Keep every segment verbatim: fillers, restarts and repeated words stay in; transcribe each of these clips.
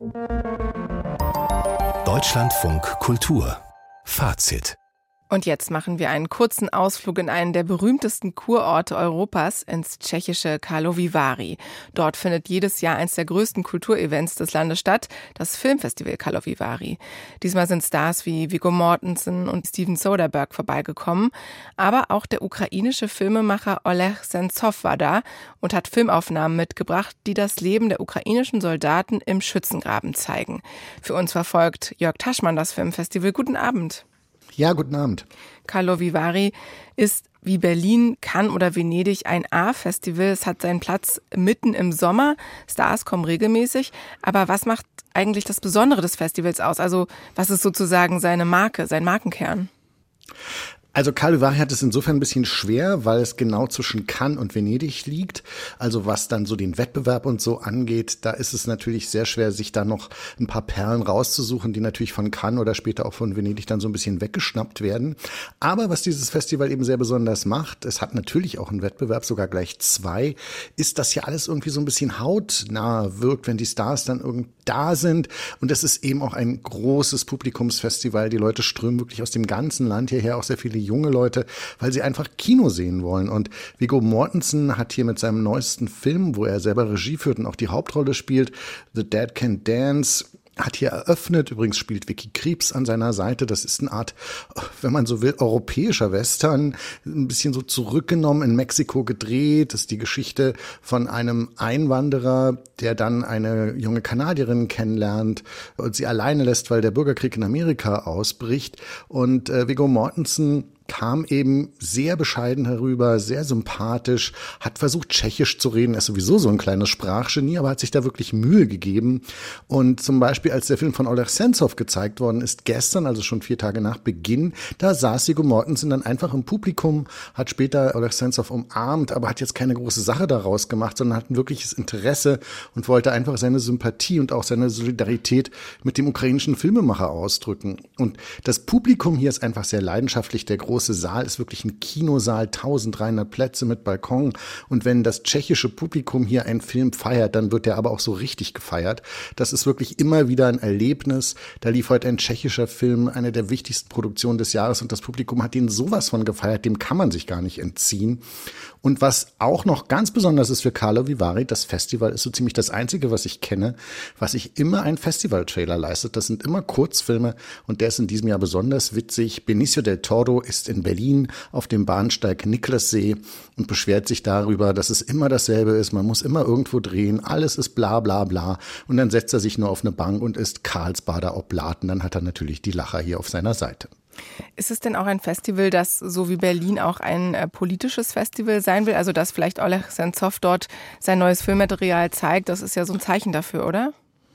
Deutschlandfunk Kultur Fazit. Und jetzt machen wir einen kurzen Ausflug in einen der berühmtesten Kurorte Europas, ins tschechische Karlovy Vary. Dort findet jedes Jahr eines der größten Kulturevents des Landes statt, das Filmfestival Karlovy Vary. Diesmal sind Stars wie Viggo Mortensen und Steven Soderbergh vorbeigekommen. Aber auch der ukrainische Filmemacher Oleg Sentsov war da und hat Filmaufnahmen mitgebracht, die das Leben der ukrainischen Soldaten im Schützengraben zeigen. Für uns verfolgt Jörg Taschmann das Filmfestival. Guten Abend. Ja, guten Abend. Karlovy Vary ist wie Berlin, Cannes oder Venedig ein A-Festival. Es hat seinen Platz mitten im Sommer. Stars kommen regelmäßig. Aber was macht eigentlich das Besondere des Festivals aus? Also was ist sozusagen seine Marke, sein Markenkern? Also Karlovy Vary hat es insofern ein bisschen schwer, weil es genau zwischen Cannes und Venedig liegt. Also was dann so den Wettbewerb und so angeht, da ist es natürlich sehr schwer, sich da noch ein paar Perlen rauszusuchen, die natürlich von Cannes oder später auch von Venedig dann so ein bisschen weggeschnappt werden. Aber was dieses Festival eben sehr besonders macht, es hat natürlich auch einen Wettbewerb, sogar gleich zwei, ist, dass ja alles irgendwie so ein bisschen hautnah wirkt, wenn die Stars dann irgend da sind. Und es ist eben auch ein großes Publikumsfestival. Die Leute strömen wirklich aus dem ganzen Land hierher, auch sehr viele junge Leute, weil sie einfach Kino sehen wollen. Und Viggo Mortensen hat hier mit seinem neuesten Film, wo er selber Regie führt und auch die Hauptrolle spielt, The Dead Can Dance, hat hier eröffnet. Übrigens spielt Vicky Krieps an seiner Seite. Das ist eine Art, wenn man so will, europäischer Western. Ein bisschen so zurückgenommen, in Mexiko gedreht. Das ist die Geschichte von einem Einwanderer, der dann eine junge Kanadierin kennenlernt und sie alleine lässt, weil der Bürgerkrieg in Amerika ausbricht. Und äh, Viggo Mortensen kam eben sehr bescheiden herüber, sehr sympathisch, hat versucht, Tschechisch zu reden. Er ist sowieso so ein kleines Sprachgenie, aber hat sich da wirklich Mühe gegeben. Und zum Beispiel, als der Film von Oleg Sentsov gezeigt worden ist, gestern, also schon vier Tage nach Beginn, da saß Viggo Mortensen dann einfach im Publikum, hat später Oleg Sentsov umarmt, aber hat jetzt keine große Sache daraus gemacht, sondern hat ein wirkliches Interesse und wollte einfach seine Sympathie und auch seine Solidarität mit dem ukrainischen Filmemacher ausdrücken. Und das Publikum hier ist einfach sehr leidenschaftlich. Der große Saal ist wirklich ein Kinosaal, dreizehnhundert Plätze mit Balkon. Und wenn das tschechische Publikum hier einen Film feiert, dann wird der aber auch so richtig gefeiert. Das ist wirklich immer wieder ein Erlebnis. Da lief heute ein tschechischer Film, eine der wichtigsten Produktionen des Jahres, und das Publikum hat den sowas von gefeiert, dem kann man sich gar nicht entziehen. Und was auch noch ganz besonders ist für Karlovy Vary, das Festival ist so ziemlich das Einzige, was ich kenne, was sich immer ein Festival-Trailer leistet. Das sind immer Kurzfilme und der ist in diesem Jahr besonders witzig. Benicio del Toro ist in Berlin auf dem Bahnsteig Niklaussee und beschwert sich darüber, dass es immer dasselbe ist. Man muss immer irgendwo drehen, alles ist bla bla bla. Und dann setzt er sich nur auf eine Bank und isst Karlsbader Oblaten. Dann hat er natürlich die Lacher hier auf seiner Seite. Ist es denn auch ein Festival, das so wie Berlin auch ein äh, politisches Festival sein will? Also dass vielleicht Oleg Sentsov dort sein neues Filmmaterial zeigt, das ist ja so ein Zeichen dafür, oder?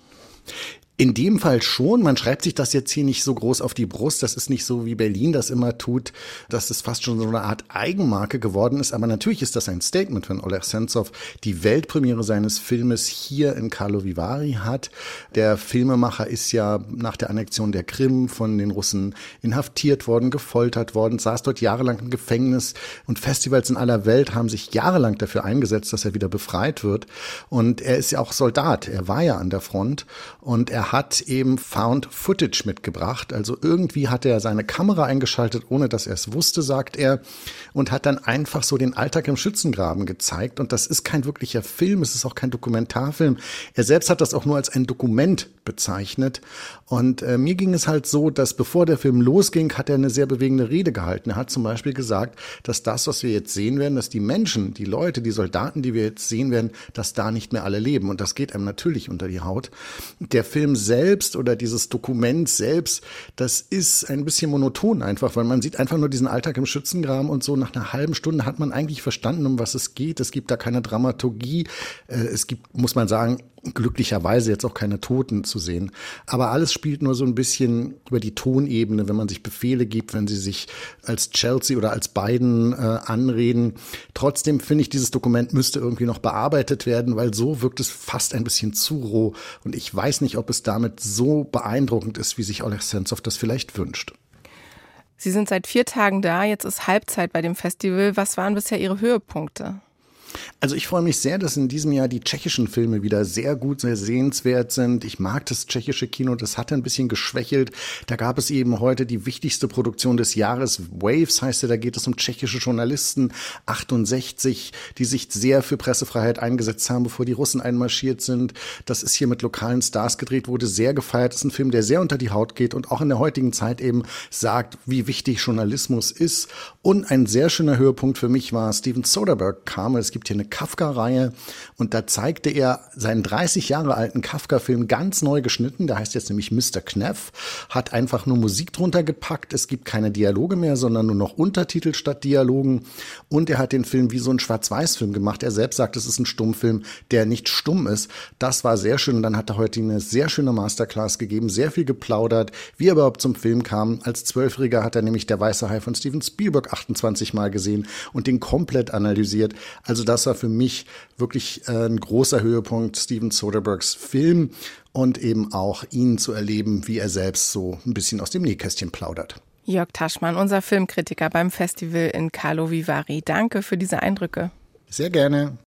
In dem Fall schon. Man schreibt sich das jetzt hier nicht so groß auf die Brust. Das ist nicht so, wie Berlin das immer tut, dass es fast schon so eine Art Eigenmarke geworden ist. Aber natürlich ist das ein Statement, wenn Oleg Sentsov die Weltpremiere seines Filmes hier in Karlovy Vary hat. Der Filmemacher ist ja nach der Annexion der Krim von den Russen inhaftiert worden, gefoltert worden, saß dort jahrelang im Gefängnis. Und Festivals in aller Welt haben sich jahrelang dafür eingesetzt, dass er wieder befreit wird. Und er ist ja auch Soldat. Er war ja an der Front. Und er hat eben Found Footage mitgebracht. Also irgendwie hat er seine Kamera eingeschaltet, ohne dass er es wusste, sagt er, und hat dann einfach so den Alltag im Schützengraben gezeigt. Und das ist kein wirklicher Film, es ist auch kein Dokumentarfilm. Er selbst hat das auch nur als ein Dokument bezeichnet. Und äh, mir ging es halt so, dass bevor der Film losging, hat er eine sehr bewegende Rede gehalten. Er hat zum Beispiel gesagt, dass das, was wir jetzt sehen werden, dass die Menschen, die Leute, die Soldaten, die wir jetzt sehen werden, dass da nicht mehr alle leben. Und das geht einem natürlich unter die Haut. Der Film selbst oder dieses Dokument selbst, das ist ein bisschen monoton einfach, weil man sieht einfach nur diesen Alltag im Schützengraben und so nach einer halben Stunde hat man eigentlich verstanden, um was es geht. Es gibt da keine Dramaturgie. Es gibt, muss man sagen, glücklicherweise jetzt auch keine Toten zu sehen. Aber alles spielt nur so ein bisschen über die Tonebene, wenn man sich Befehle gibt, wenn sie sich als Chelsea oder als Biden äh, anreden. Trotzdem finde ich, dieses Dokument müsste irgendwie noch bearbeitet werden, weil so wirkt es fast ein bisschen zu roh. Und ich weiß nicht, ob es damit so beeindruckend ist, wie sich Oleg Sentsov das vielleicht wünscht. Sie sind seit vier Tagen da, jetzt ist Halbzeit bei dem Festival. Was waren bisher Ihre Höhepunkte? Also ich freue mich sehr, dass in diesem Jahr die tschechischen Filme wieder sehr gut, sehr sehenswert sind. Ich mag das tschechische Kino, das hatte ein bisschen geschwächelt. Da gab es eben heute die wichtigste Produktion des Jahres. Waves heißt ja, da geht es um tschechische Journalisten, achtundsechzig, die sich sehr für Pressefreiheit eingesetzt haben, bevor die Russen einmarschiert sind. Das ist hier mit lokalen Stars gedreht, wurde sehr gefeiert. Das ist ein Film, der sehr unter die Haut geht und auch in der heutigen Zeit eben sagt, wie wichtig Journalismus ist. Und ein sehr schöner Höhepunkt für mich war, Steven Soderbergh kam. Es gibt hier eine Kafka-Reihe und da zeigte er seinen dreißig Jahre alten Kafka-Film ganz neu geschnitten. Der heißt jetzt nämlich Mister Kneff, hat einfach nur Musik drunter gepackt. Es gibt keine Dialoge mehr, sondern nur noch Untertitel statt Dialogen. Und er hat den Film wie so ein Schwarz-Weiß-Film gemacht. Er selbst sagt, es ist ein Stummfilm, der nicht stumm ist. Das war sehr schön. Und dann hat er heute eine sehr schöne Masterclass gegeben, sehr viel geplaudert, wie er überhaupt zum Film kam. Als Zwölfjähriger hat er nämlich Der weiße Hai von Steven Spielberg achtundzwanzig Mal gesehen und den komplett analysiert. Also das war für mich wirklich äh, ein großer Höhepunkt, Steven Soderberghs Film und eben auch ihn zu erleben, wie er selbst so ein bisschen aus dem Nähkästchen plaudert. Jörg Taschmann, unser Filmkritiker beim Festival in Karlovy Vary. Danke für diese Eindrücke. Sehr gerne.